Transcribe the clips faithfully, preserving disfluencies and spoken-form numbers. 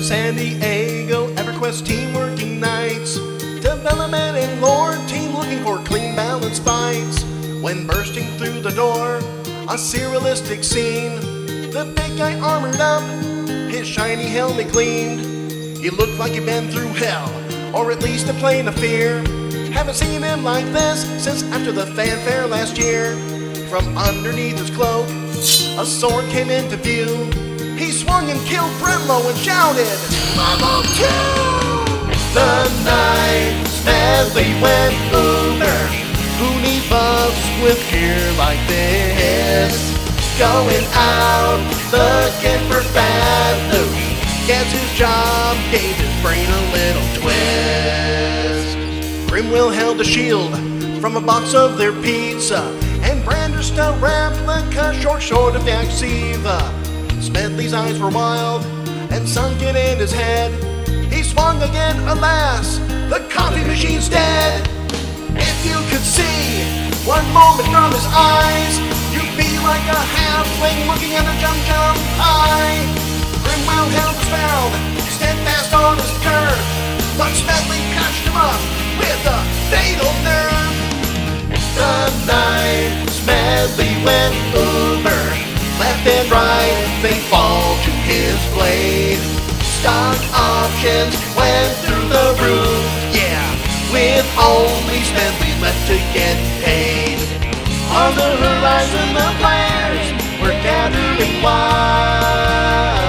San Diego, EverQuest team working nights. Development and lore team looking for clean balanced fights. When bursting through the door, a surrealistic scene. The big guy armored up, his shiny helmet gleamed. He looked like he'd been through hell, or at least a plane of fear. Haven't seen him like this since after the fanfare last year. From underneath his cloak, a sword came into view. He swung and killed Brimlow and shouted, Level two! The night Smedley went uber. Who needs buffs with gear like this? Going out looking for bad loot. Guess his job gave his brain a little twist. Grimwill held a shield from a box of their pizza, and brandished a replica short short of Daxiva. Smedley's eyes were wild and sunken in his head. He swung again, alas, the coffee machine's dead. If you could see one moment from his eyes, you'd be like a halfling looking at a jump jump eye. Grimwill held his ground, steadfast on his curve, but Smedley patched him up with a fatal nerve. The night Smedley went uber, left and right they fall to his blade. Stock options went through the roof, yeah, with only Smedley left to get paid. On the horizon the players were gathering wide.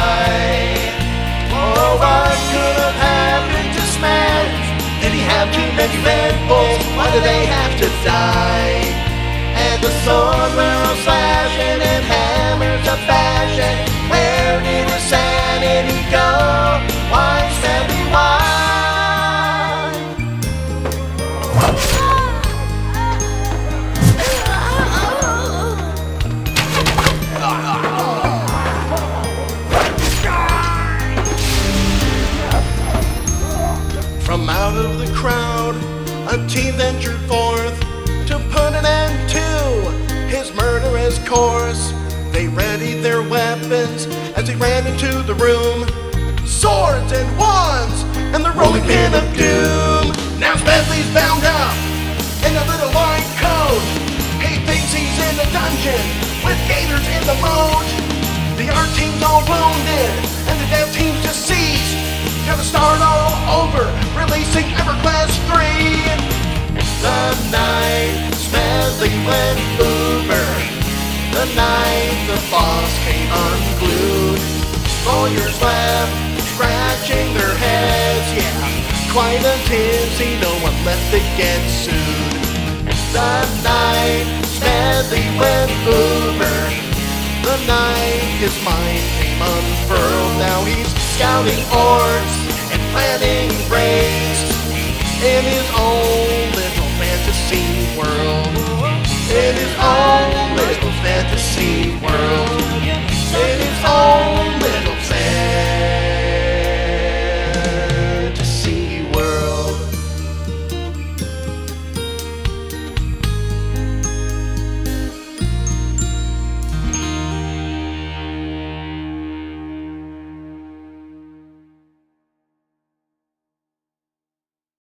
Oh, what could have happened to Smedley? Did he have too many Red Bulls? Why did they have to die? And the sword were slashing and hammers of fashion. Where did his sanity go? Why, Smedley, why? From out of the crowd, a team ventured forth to put an end to his murderous course. They readied their weapons as he ran into the room. Swords and wands and the rolling pin of doom. Now Smedley's bound up in a little white coat. He thinks he's in a dungeon with gators in the moat. The art team's all wounded and the dev team's deceased. Gotta start all over, releasing EverQuest three. The night Smedley went uber, the night the boss came unglued. Lawyers left, scratching their heads, yeah, quite a tipsy, no one left to get sued. The night Smedley went uber, the night his mind came unfurled. Now he's scouting orcs and planning raids in his own little fantasy world. In his own little fantasy world. In his